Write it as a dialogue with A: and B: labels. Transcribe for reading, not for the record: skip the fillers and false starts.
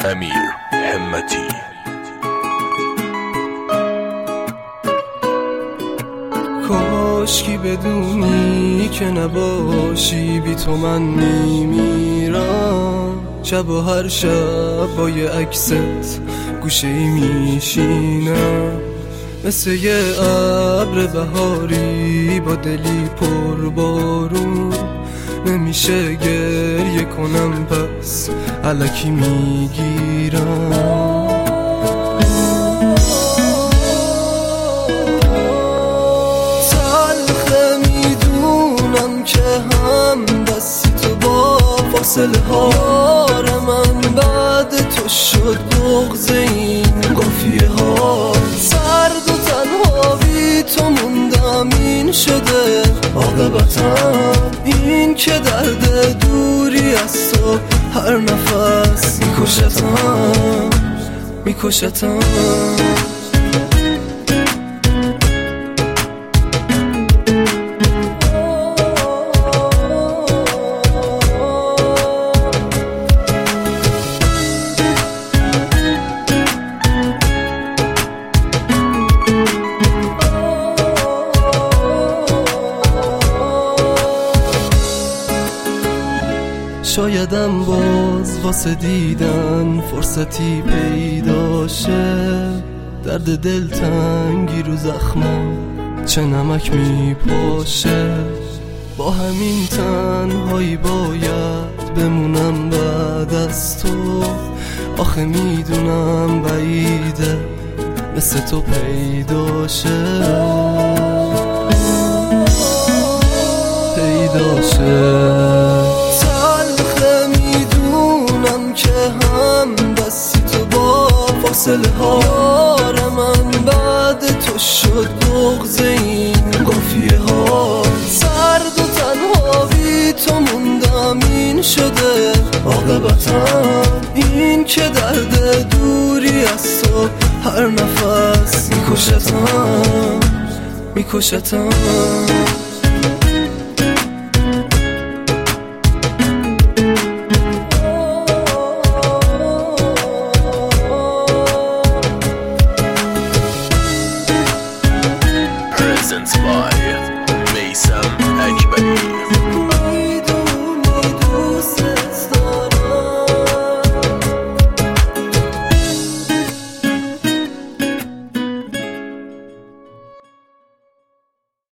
A: امیر همتی.
B: کاشکی بدونی که نباشی، بی تو من میمیرم. شب و هر شب با یه عکست گوشه ای میشینم، مثل یه ابر بهاری با دلی پر بارون. نمیشه گریه کنم پس الکی میگیرم. تلخه میدونم که هم دستی تو با فاصله ها، یار من بعد تو شد بغض این قافیه ها. سرد و تنها بی تو موندم، این شده عاقبتم. این که درد دوری از تو هر نفس میکشتم. شایدم باز واسه دیدن فرصتی پیدا شه. درد دلتنگی رو زخمم چه نمک میپاشه. با همین تنهایی باید بمونم بعد از تو. آخه میدونم بعیده مثل تو پیدا شه. هم دستی تو با فاصله ها، یار من بعد تو شد بغض این قافیه ها. سرد و تنها بی تو موندم، این شده عاقبتم. این که درد دوری از تو هر نفس میکشتم.